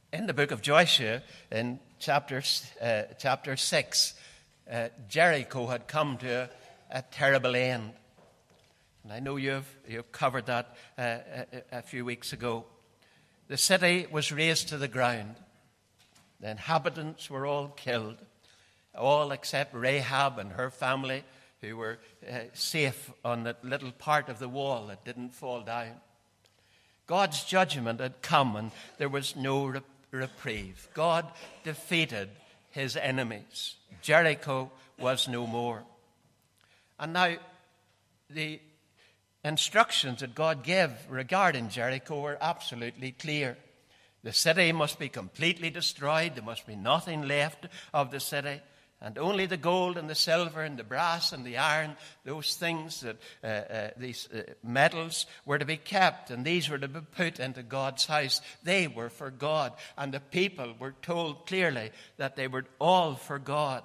In the book of Joshua, in chapter 6, Jericho had come to a terrible end. And I know you've covered that a few weeks ago. The city was razed to the ground. The inhabitants were all killed, all except Rahab and her family, who were safe on that little part of the wall that didn't fall down. God's judgment had come, and there was no reprieve. God defeated his enemies. Jericho was no more. And now, the instructions that God gave regarding Jericho were absolutely clear. The city must be completely destroyed. There must be nothing left of the city. And only the gold and the silver and the brass and the iron, those things, these metals, were to be kept. And these were to be put into God's house. They were for God. And the people were told clearly that they were all for God.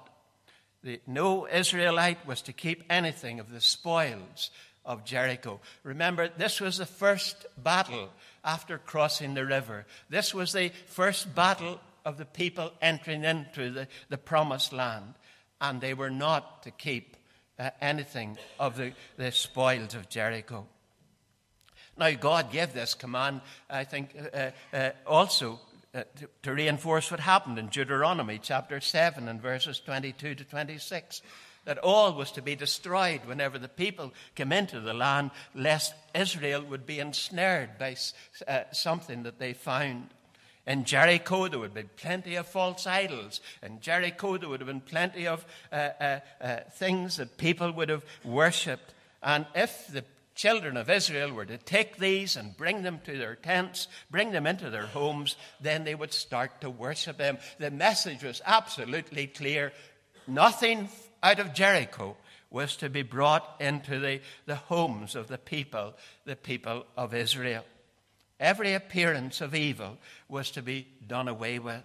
No Israelite was to keep anything of the spoils of Jericho. Remember, this was the first battle after crossing the river. This was the first battle of the people entering into the promised land. And they were not to keep anything of the spoils of Jericho. Now, God gave this command, I think, also to reinforce what happened in Deuteronomy chapter 7 and verses 22 to 26. That all was to be destroyed whenever the people came into the land, lest Israel would be ensnared by something that they found. In Jericho, there would be plenty of false idols. In Jericho, there would have been plenty of things that people would have worshipped. And if the children of Israel were to take these and bring them to their tents, bring them into their homes, then they would start to worship them. The message was absolutely clear. Nothing out of Jericho was to be brought into the homes of the people of Israel. Every appearance of evil was to be done away with.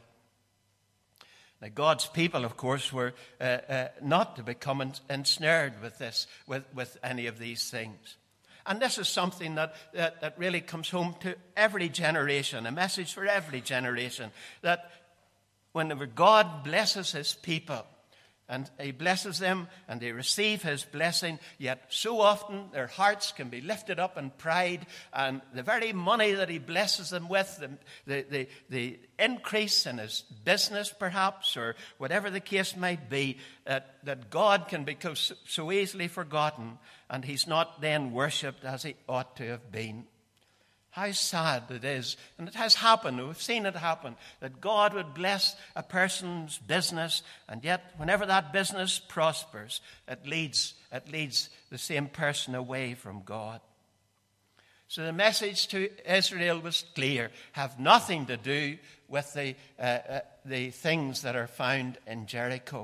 Now, God's people, of course, were not to become ensnared with any of these things. And this is something that really comes home to every generation, a message for every generation, that whenever God blesses his people, and he blesses them, and they receive his blessing, yet so often their hearts can be lifted up in pride, and the very money that he blesses them with, the increase in his business perhaps, or whatever the case might be, that God can become so easily forgotten, and he's not then worshipped as he ought to have been. How sad it is, and it has happened, we've seen it happen, that God would bless a person's business, and yet whenever that business prospers, it leads the same person away from God. So the message to Israel was clear: have nothing to do with the things that are found in Jericho.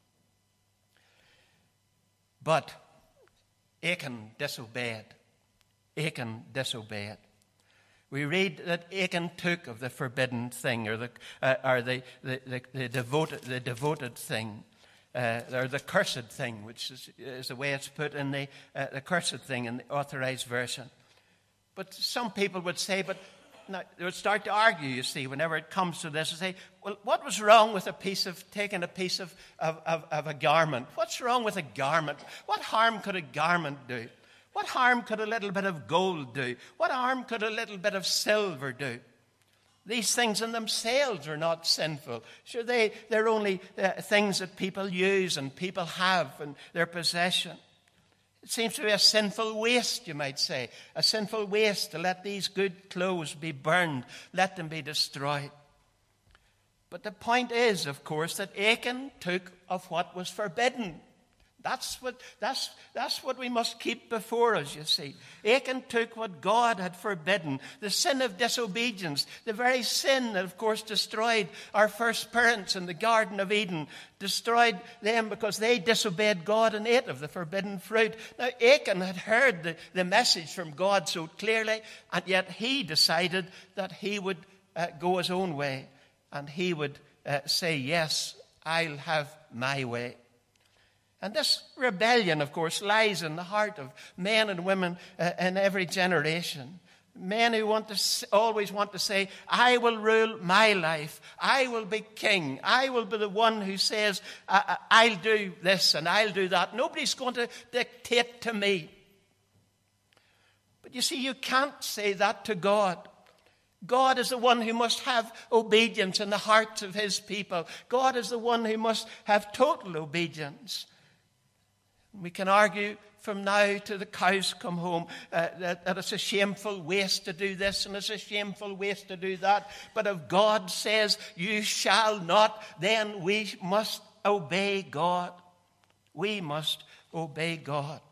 But Achan disobeyed. We read that Achan took of the forbidden thing, or the devoted thing, or the cursed thing, which is the way it's put in the cursed thing in the Authorized Version. But some people would say, but now they would start to argue, you see, whenever it comes to this, and say, well, what was wrong with taking a piece of a garment? What's wrong with a garment? What harm could a garment do? What harm could a little bit of gold do? What harm could a little bit of silver do? These things in themselves are not sinful. Sure, they're only things that people use and people have in their possession. It seems to be a sinful waste, you might say. A sinful waste to let these good clothes be burned, let them be destroyed. But the point is, of course, that Achan took of what was forbidden. That's what we must keep before us, you see. Achan took what God had forbidden, the sin of disobedience, the very sin that, of course, destroyed our first parents in the Garden of Eden, destroyed them because they disobeyed God and ate of the forbidden fruit. Now, Achan had heard the message from God so clearly, and yet he decided that he would go his own way, and he would say, yes, I'll have my way. And this rebellion, of course, lies in the heart of men and women in every generation. Men who always want to say, I will rule my life. I will be king. I will be the one who says, I'll do this and I'll do that. Nobody's going to dictate to me. But you see, you can't say that to God. God is the one who must have obedience in the hearts of his people. God is the one who must have total obedience. We can argue from now till the cows come home that it's a shameful waste to do this and it's a shameful waste to do that. But if God says, you shall not, then we must obey God. We must obey God.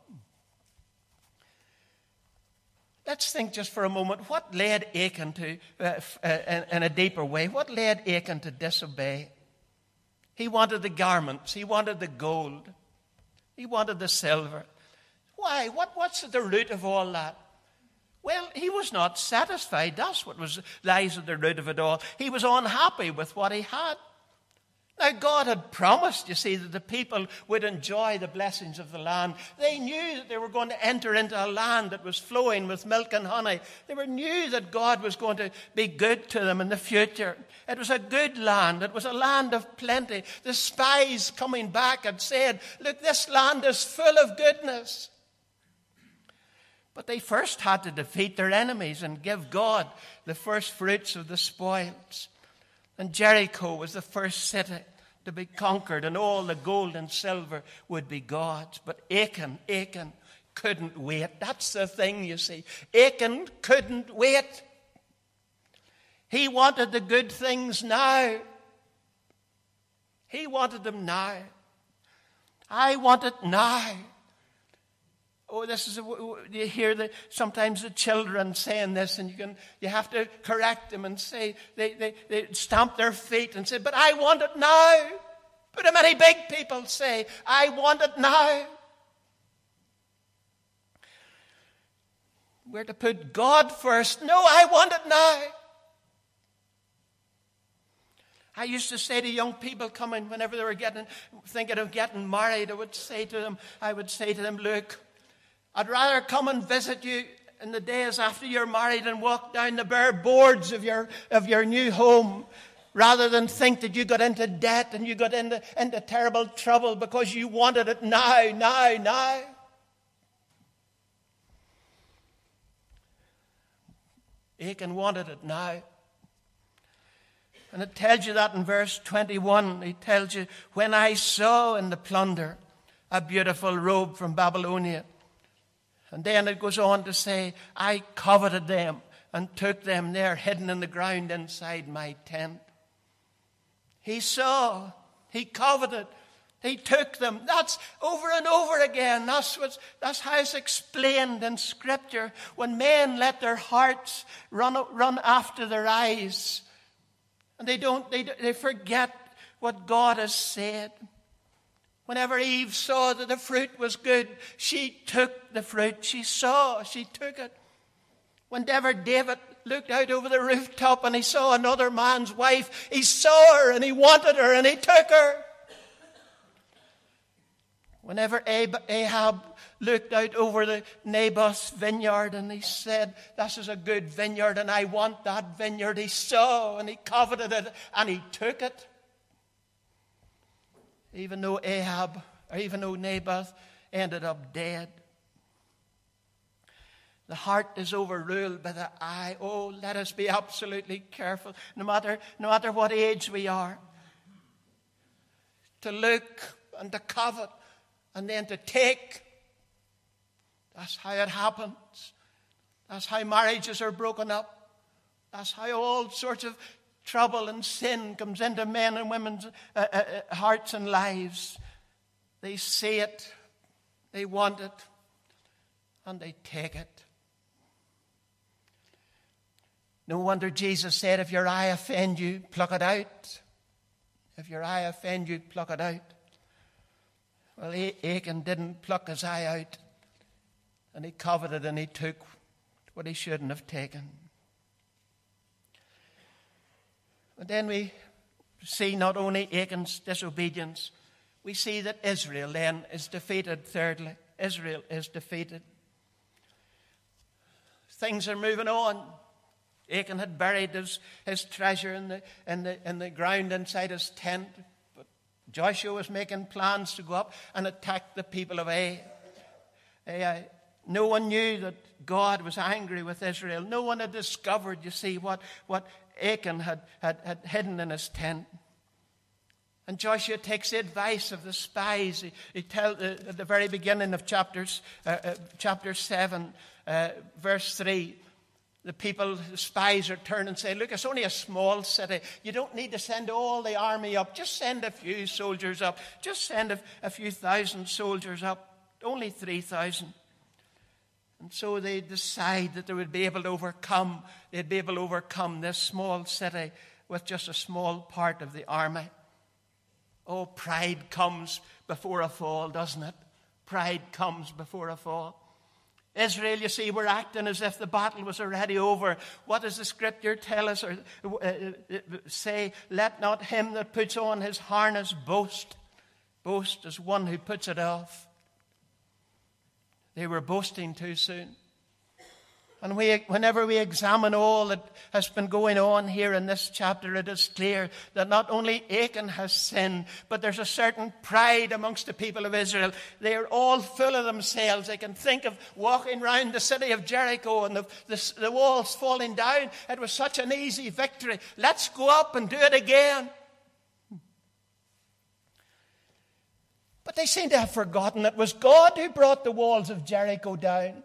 Let's think just for a moment, what led Achan to, in a deeper way, what led Achan to disobey? He wanted the garments, he wanted the gold, he wanted the silver. Why? What's at the root of all that? Well, he was not satisfied. That's what lies at the root of it all. He was unhappy with what he had. Now, God had promised, you see, that the people would enjoy the blessings of the land. They knew that they were going to enter into a land that was flowing with milk and honey. They knew that God was going to be good to them in the future. It was a good land. It was a land of plenty. The spies coming back had said, look, this land is full of goodness. But they first had to defeat their enemies and give God the first fruits of the spoils. And Jericho was the first city to be conquered, and all the gold and silver would be God's. But Achan couldn't wait. That's the thing, you see. Achan couldn't wait. He wanted the good things now. He wanted them now. I want it now. Oh, you hear sometimes the children saying this, and you have to correct them and say, they stamp their feet and say, but I want it now. But how many big people say, I want it now? We're to put God first. No, I want it now. I used to say to young people coming, whenever they were thinking of getting married, I would say to them, look, I'd rather come and visit you in the days after you're married and walk down the bare boards of your new home, rather than think that you got into debt and you got into terrible trouble because you wanted it now. Achan wanted it now. And it tells you that in verse 21. It tells you, when I saw in the plunder a beautiful robe from Babylonia. And then it goes on to say, I coveted them and took them there hidden in the ground inside my tent. He saw, he coveted, he took them. That's over and over again. That's how it's explained in Scripture. When men let their hearts run after their eyes, and they forget what God has said. Whenever Eve saw that the fruit was good, she took the fruit. She took it. Whenever David looked out over the rooftop and he saw another man's wife, he saw her and he wanted her and he took her. Whenever Ahab looked out over the Naboth's vineyard and he said, this is a good vineyard and I want that vineyard, he saw and he coveted it and he took it. Even though Naboth ended up dead. The heart is overruled by the eye. Oh, let us be absolutely careful, no matter what age we are, to look and to covet and then to take. That's how it happens. That's how marriages are broken up. That's how all sorts of trouble and sin comes into men and women's hearts and lives. They see it, they want it, and they take it. No wonder Jesus said, if your eye offend you, pluck it out. If your eye offend you, pluck it out. Well, Achan didn't pluck his eye out, and he coveted and he took what he shouldn't have taken. And then we see not only Achan's disobedience, we see that Israel then is defeated. Thirdly, Israel is defeated. things are moving on. Achan had buried his treasure in the ground inside his tent. But Joshua was making plans to go up and attack the people of Ai. No one knew that God was angry with Israel. No one had discovered, you see, what Achan had hidden in his tent. And Joshua takes the advice of the spies. He tells at the very beginning of chapter 7, verse 3, the spies return and say, look, it's only a small city. You don't need to send all the army up. Just send a few soldiers up. Just send a few thousand soldiers up. Only 3,000. And so they decide that they would be able to overcome. They'd be able to overcome this small city with just a small part of the army. Oh, pride comes before a fall, doesn't it? Pride comes before a fall. Israel, you see, were acting as if the battle was already over. What does the scripture tell us or say? Let not him that puts on his harness boast. Boast as one who puts it off. They were boasting too soon. And whenever we examine all that has been going on here in this chapter, it is clear that not only Achan has sinned, but there's a certain pride amongst the people of Israel. They are all full of themselves. They can think of walking round the city of Jericho and the walls falling down. It was such an easy victory. Let's go up and do it again. But they seem to have forgotten it was God who brought the walls of Jericho down.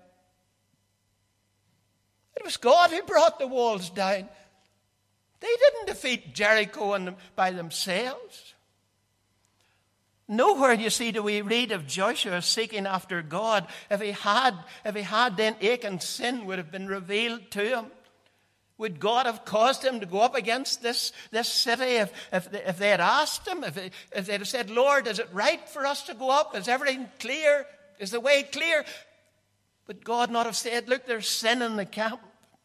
It was God who brought the walls down. They didn't defeat Jericho by themselves. Nowhere, you see, do we read of Joshua seeking after God. If he had, then Achan's sin would have been revealed to him. Would God have caused him to go up against this city if they had asked him? If they had said, Lord, is it right for us to go up? Is everything clear? Is the way clear? But God not have said, look, there's sin in the camp.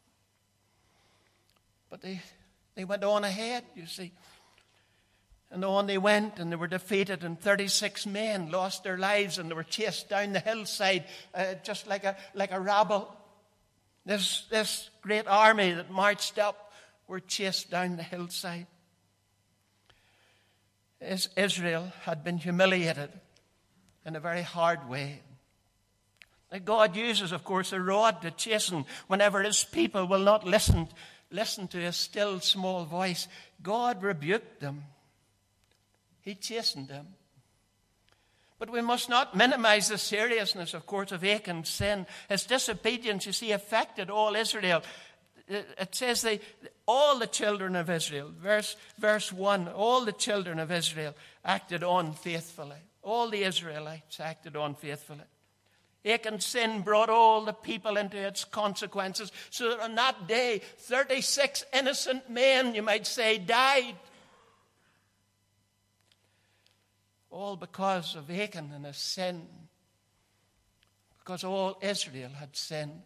But they went on ahead, you see. And on they went, and they were defeated, and 36 men lost their lives, and they were chased down the hillside just like a rabble. This great army that marched up were chased down the hillside. Israel had been humiliated in a very hard way. God uses, of course, a rod to chasten whenever his people will not listen to his still small voice. God rebuked them. He chastened them. But we must not minimize the seriousness, of course, of Achan's sin. His disobedience, you see, affected all Israel. It says all the children of Israel, verse 1, all the children of Israel acted unfaithfully. All the Israelites acted unfaithfully. Achan's sin brought all the people into its consequences, so that on that day, 36 innocent men, you might say, died. All because of Achan and his sin. Because all Israel had sinned.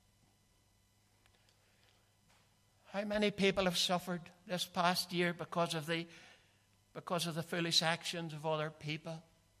How many people have suffered this past year because of the foolish actions of other people?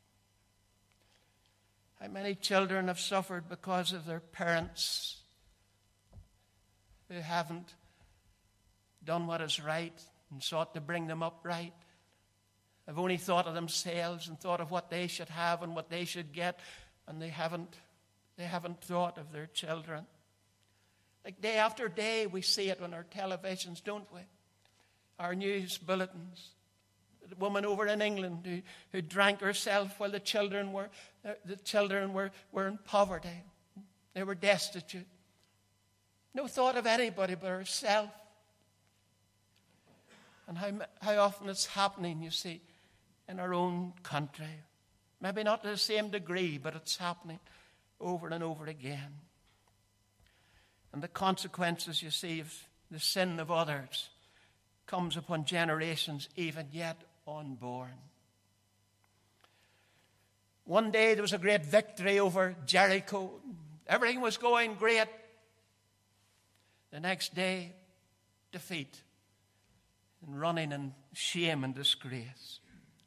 How many children have suffered because of their parents who haven't done what is right and sought to bring them up right? Have only thought of themselves and thought of what they should have and what they should get, and they haven't thought of their children. Like day after day, we see it on our televisions, don't we? Our news bulletins. The woman over in England who drank herself while the children were in poverty. They were destitute. No thought of anybody but herself. And how often it's happening, you see, in our own country. Maybe not to the same degree, but it's happening over and over again. And the consequences, you see, of the sin of others comes upon generations even yet unborn. One day there was a great victory over Jericho. Everything was going great. The next day, defeat and running in shame and disgrace.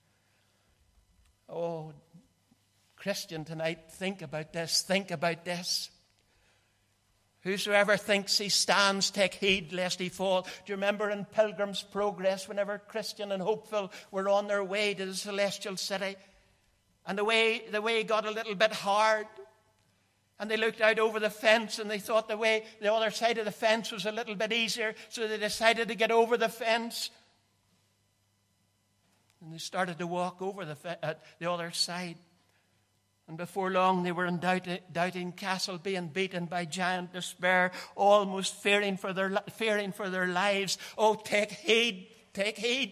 Oh, Christian, tonight, think about this. Think about this. Whosoever thinks he stands, take heed lest he fall. Do you remember in Pilgrim's Progress, whenever Christian and Hopeful were on their way to the celestial city, and the way got a little bit hard, and they looked out over the fence and they thought the other side of the fence was a little bit easier, so they decided to get over the fence. And they started to walk over the other side. And before long, they were in Doubting Castle, being beaten by giant despair, almost fearing for their lives. Oh, take heed, take heed.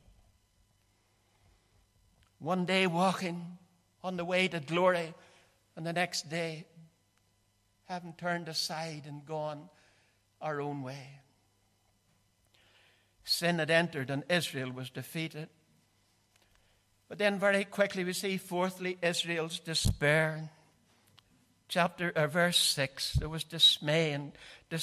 One day walking on the way to glory, and the next day having turned aside and gone our own way. Sin had entered and Israel was defeated. But then very quickly we see, fourthly, Israel's despair. Verse 6, there was dismay in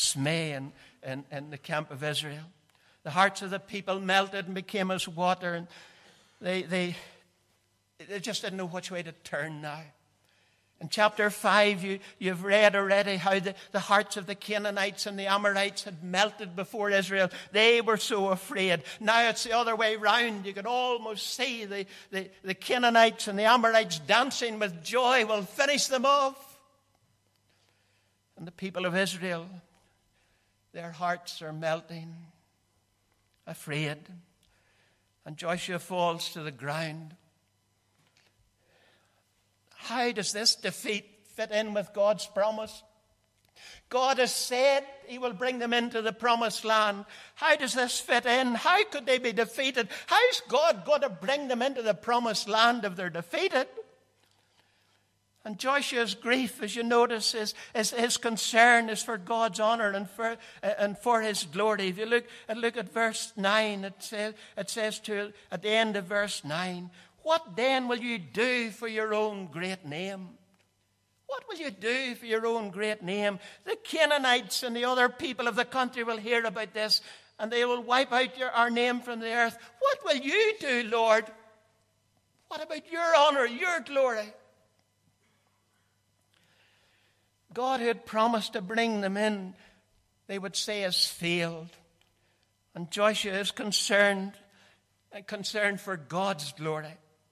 the camp of Israel. The hearts of the people melted and became as water, and they just didn't know which way to turn now. In chapter 5, you've read already how the hearts of the Canaanites and the Amorites had melted before Israel. They were so afraid. Now it's the other way round. You can almost see the Canaanites and the Amorites dancing with joy. We'll finish them off. And the people of Israel, their hearts are melting, afraid. And Joshua falls to the ground. How does this defeat fit in with God's promise? God has said he will bring them into the promised land. How does this fit in? How could they be defeated? How is God going to bring them into the promised land if they're defeated? And Joshua's grief, as you notice, is his concern is for God's honor and for his glory. If you look at verse 9, it says at the end of verse 9, what then will you do for your own great name? What will you do for your own great name? The Canaanites and the other people of the country will hear about this, and they will wipe out our name from the earth. What will you do, Lord? What about your honor, your glory? God had promised to bring them in, they would say, has failed. And Joshua is concerned for God's glory.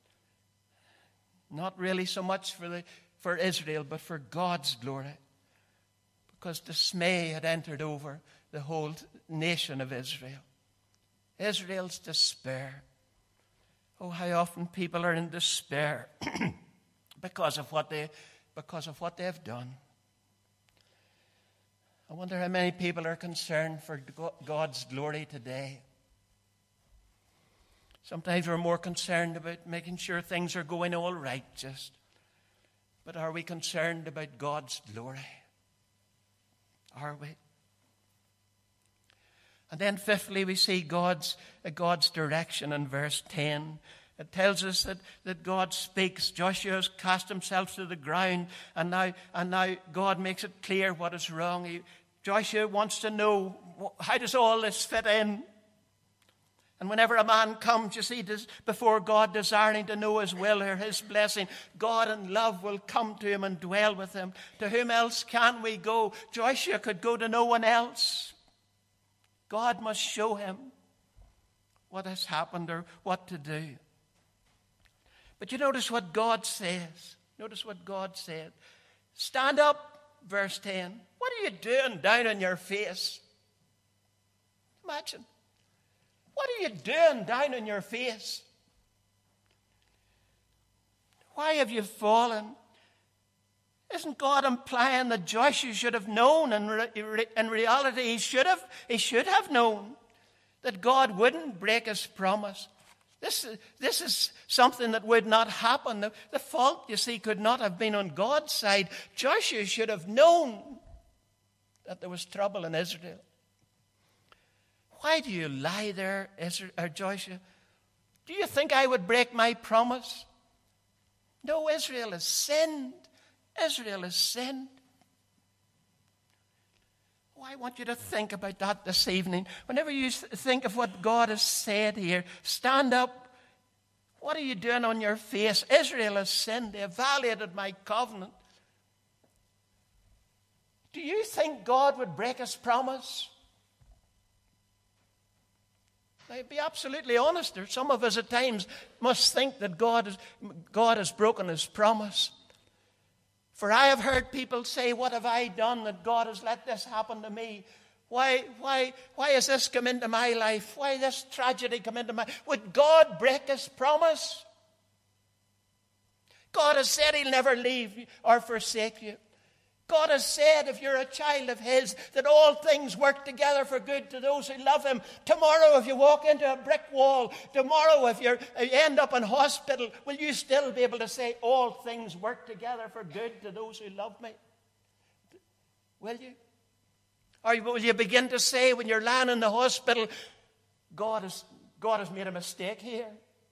Not really so much for Israel, but for God's glory. Because dismay had entered over the whole nation of Israel. Israel's despair. Oh, how often people are in despair because of what they've done. I wonder how many people are concerned for God's glory today. Sometimes we're more concerned about making sure things are going all right, just. But are we concerned about God's glory? Are we? And then fifthly, we see God's direction in verse 10. It tells us that God speaks. Joshua has cast himself to the ground, and now God makes it clear what is wrong. Joshua wants to know, how does all this fit in? And whenever a man comes, you see, before God, desiring to know his will or his blessing, God in love will come to him and dwell with him. To whom else can we go? Joshua could go to no one else. God must show him what has happened or what to do. But you notice what God says. Notice what God said. Stand up, verse 10. What are you doing down on your face? Imagine. What are you doing down on your face? Why have you fallen? Isn't God implying that Joshua should have known? In reality, he should have known that God wouldn't break his promise. This is something that would not happen. The fault, you see, could not have been on God's side. Joshua should have known that there was trouble in Israel. Why do you lie there, Joshua? Do you think I would break my promise? No, Israel has sinned. Israel has sinned. Oh, I want you to think about that this evening. Whenever you think of what God has said here, stand up. What are you doing on your face? Israel has sinned. They have violated my covenant. Do you think God would break his promise? Now, be absolutely honest. There, some of us at times must think that God has broken his promise. For I have heard people say, what have I done that God has let this happen to me? Why has this come into my life? Why this tragedy come into my life? Would God break his promise? God has said he'll never leave you or forsake you. God has said, if you're a child of his, that all things work together for good to those who love him. Tomorrow, if you walk into a brick wall, tomorrow, if you end up in hospital, will you still be able to say, all things work together for good to those who love me? Will you? Or will you begin to say, when you're lying in the hospital, God has made a mistake here?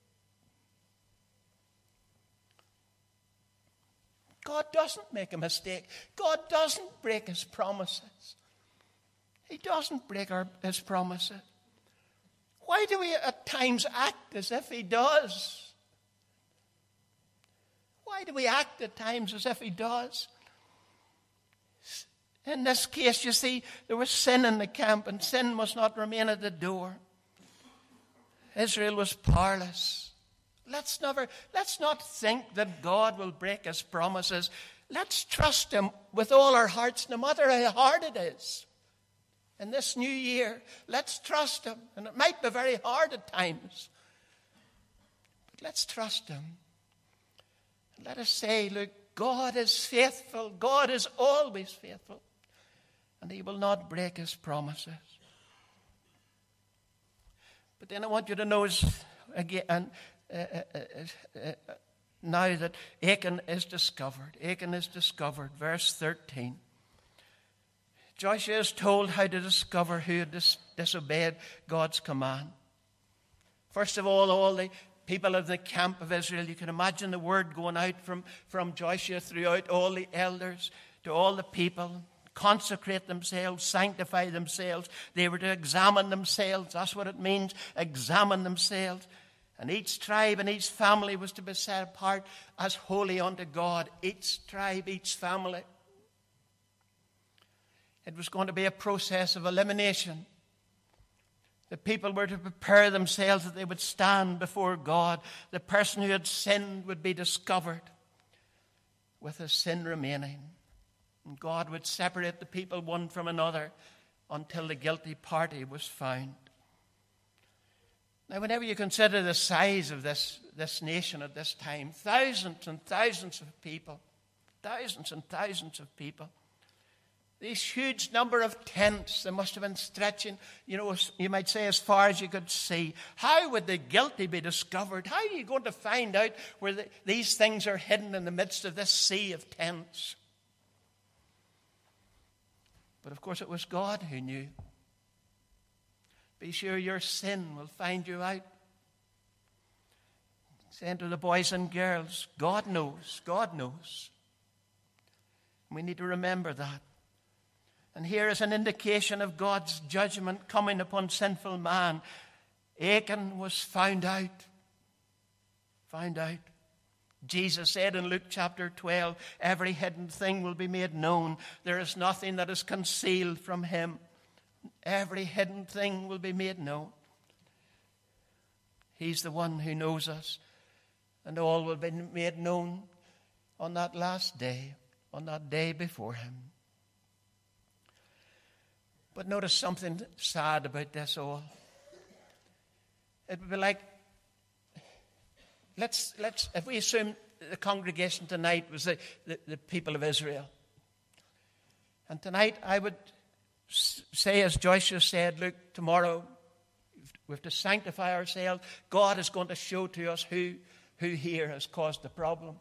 God doesn't make a mistake. God doesn't break his promises. He doesn't break his promises. Why do we at times act as if he does? Why do we act at times as if he does? In this case, you see, there was sin in the camp, and sin must not remain at the door. Israel was powerless. Let's not think that God will break his promises. Let's trust him with all our hearts, no matter how hard it is. In this new year, let's trust him. And it might be very hard at times. But let's trust him. And let us say, look, God is faithful. God is always faithful. And he will not break his promises. But then I want you to notice again, now that Achan is discovered. Achan is discovered. Verse 13. Joshua is told how to discover who had disobeyed God's command. First of all the people of the camp of Israel, you can imagine the word going out from Joshua throughout all the elders to all the people. Consecrate themselves, sanctify themselves. They were to examine themselves. That's what it means, examine themselves. And each tribe and each family was to be set apart as holy unto God. Each tribe, each family. It was going to be a process of elimination. The people were to prepare themselves that they would stand before God. The person who had sinned would be discovered with his sin remaining. And God would separate the people one from another until the guilty party was found. Now, whenever you consider the size of this nation at this time, thousands and thousands of people, these huge number of tents, they must have been stretching, you might say as far as you could see. How would the guilty be discovered? How are you going to find out where these things are hidden in the midst of this sea of tents? But of course it was God who knew. Be sure your sin will find you out. Saying to the boys and girls, God knows, God knows. We need to remember that. And here is an indication of God's judgment coming upon sinful man. Achan was found out. Found out. Jesus said in Luke chapter 12, every hidden thing will be made known. There is nothing that is concealed from him. Every hidden thing will be made known. He's the one who knows us. And all will be made known on that last day, on that day before him. But notice something sad about this all. It would be like, let's if we assume the congregation tonight was the people of Israel. And tonight I would say, as Joshua said, look, tomorrow we have to sanctify ourselves. God is going to show to us who here has caused the problem.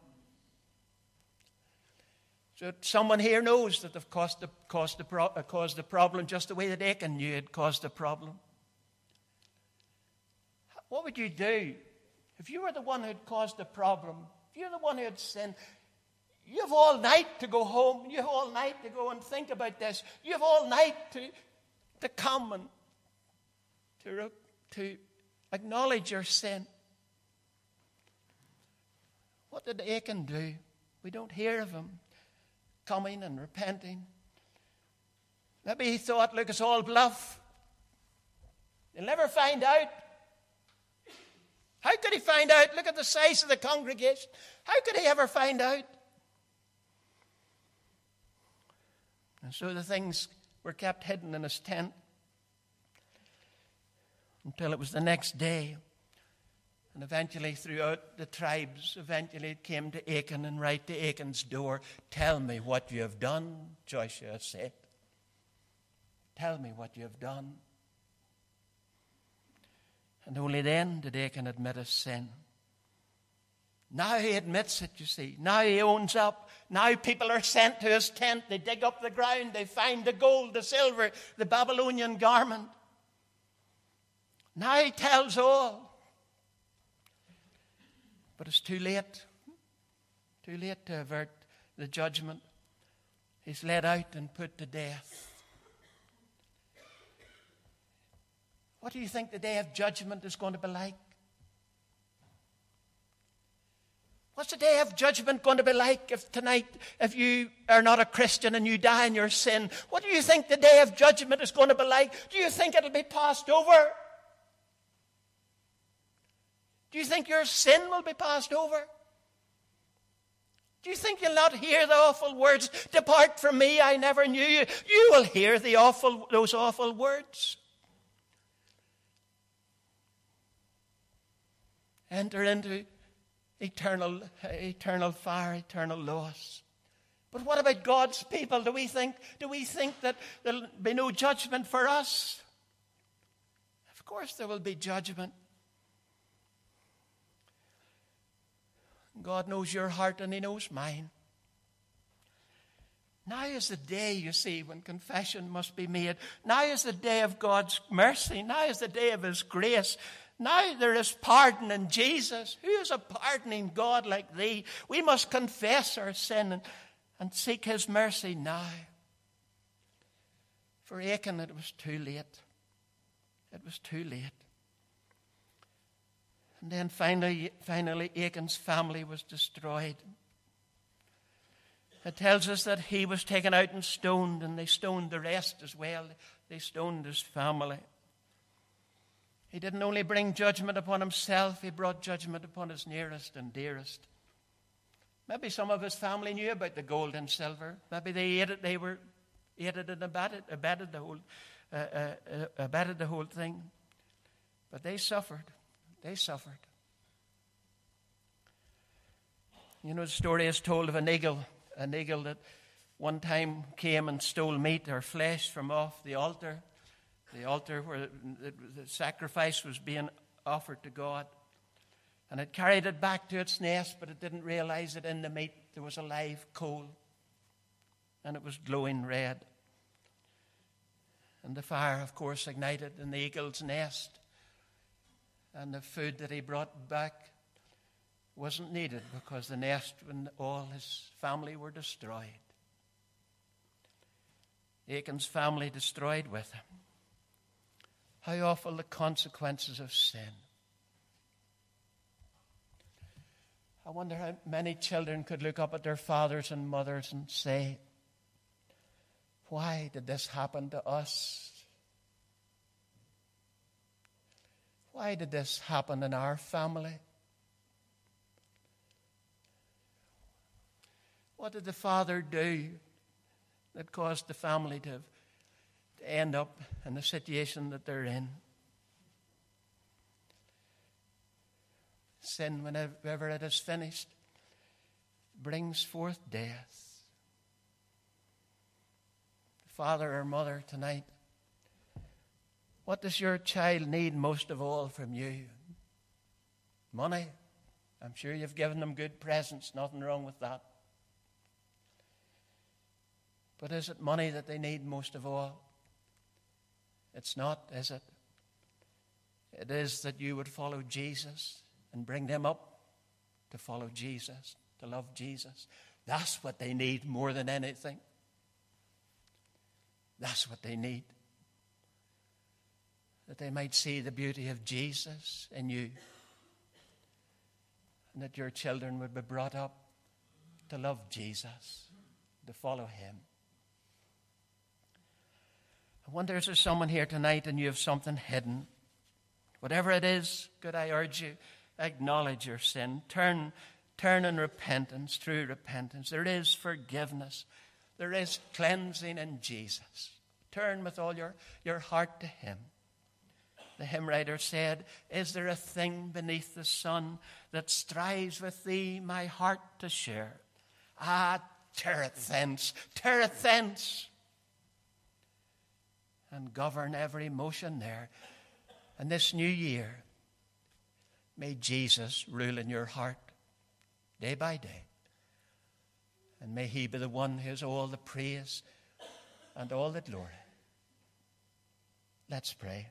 So someone here knows that they've caused the problem just the way that Achan knew it caused the problem. What would you do if you were the one who had caused the problem? If you're the one who had sinned, you have all night to go home. You have all night to go and think about this. You have all night to come and to acknowledge your sin. What did Achan do? We don't hear of him coming and repenting. Maybe he thought, look, it's all bluff. You'll never find out. How could he find out? Look at the size of the congregation. How could he ever find out? And so the things were kept hidden in his tent until it was the next day. And eventually, throughout the tribes, eventually it came to Achan, and right to Achan's door. Tell me what you have done, Joshua said. Tell me what you have done. And only then did Achan admit his sin. Now he admits it, you see. Now he owns up. Now people are sent to his tent. They dig up the ground. They find the gold, the silver, the Babylonian garment. Now he tells all. But it's too late. Too late to avert the judgment. He's led out and put to death. What do you think the day of judgment is going to be like? What's the day of judgment going to be like if you are not a Christian and you die in your sin? What do you think the day of judgment is going to be like? Do you think it'll be passed over? Do you think your sin will be passed over? Do you think you'll not hear the awful words, "Depart from me, I never knew you"? You will hear those awful words. Enter into eternal fire, eternal loss. But what about God's people? Do we think that there'll be no judgment for us? Of course there will be judgment. God knows your heart and He knows mine. Now is the day, you see, when confession must be made. Now is the day of God's mercy. Now is the day of His grace. Now there is pardon in Jesus. Who is a pardoning God like Thee? We must confess our sin and seek His mercy now. For Achan, it was too late. It was too late. And then finally, Achan's family was destroyed. It tells us that he was taken out and stoned, and they stoned the rest as well. They stoned his family. He didn't only bring judgment upon himself, he brought judgment upon his nearest and dearest. Maybe some of his family knew about the gold and silver. Maybe they ate it and abetted the whole thing. But they suffered. They suffered. You know, the story is told of an eagle that one time came and stole meat or flesh from off the altar where the sacrifice was being offered to God. And it carried it back to its nest, but it didn't realize that in the meat there was a live coal, and it was glowing red. And the fire, of course, ignited in the eagle's nest. And the food that he brought back wasn't needed because the nest and all his family were destroyed. Achan's family destroyed with him. How awful the consequences of sin. I wonder how many children could look up at their fathers and mothers and say, "Why did this happen to us? Why did this happen in our family? What did the father do that caused the family to end up in the situation that they're in?" Sin, whenever it is finished, brings forth death. Father or mother tonight, what does your child need most of all from you? Money? I'm sure you've given them good presents, nothing wrong with that. But is it money that they need most of all? It's not, is it? It is that you would follow Jesus and bring them up to follow Jesus, to love Jesus. That's what they need more than anything. That's what they need. That they might see the beauty of Jesus in you. And that your children would be brought up to love Jesus, to follow Him. I wonder, is there someone here tonight and you have something hidden? Whatever it is, could I urge you, acknowledge your sin. Turn in repentance, true repentance. There is forgiveness. There is cleansing in Jesus. Turn with all your heart to him. The hymn writer said, is there a thing beneath the sun that strives with thee my heart to share? Ah, tear it thence, and govern every motion there. And this new year, may Jesus rule in your heart day by day. And may he be the one who has all the praise and all the glory. Let's pray.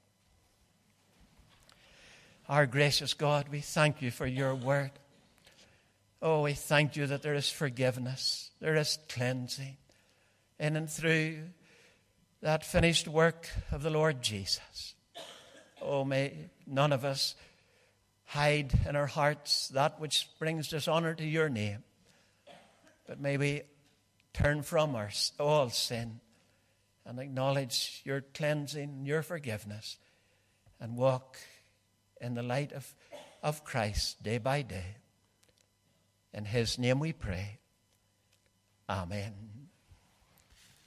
Our gracious God, we thank you for your word. Oh, we thank you that there is forgiveness, there is cleansing in and through that finished work of the Lord Jesus. Oh, may none of us hide in our hearts that which brings dishonor to your name. But may we turn from all sin and acknowledge your cleansing, your forgiveness, and walk in the light of Christ day by day. In his name we pray. Amen.